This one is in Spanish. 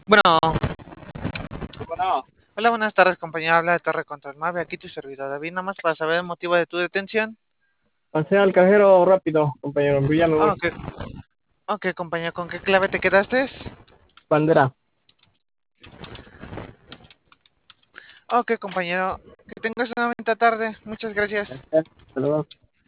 Bueno, Bueno, hola, buenas tardes, compañero. Habla de Torre Control Mave. Aquí tu servidor David, nada más para saber el motivo de tu detención. pasé al cajero rápido, compañero, ya me Ah, voy. ok, ok, compañero, ¿con qué clave te quedaste? Bandera. Ok, compañero, que tengas una bonita tarde. Muchas gracias. Hasta luego.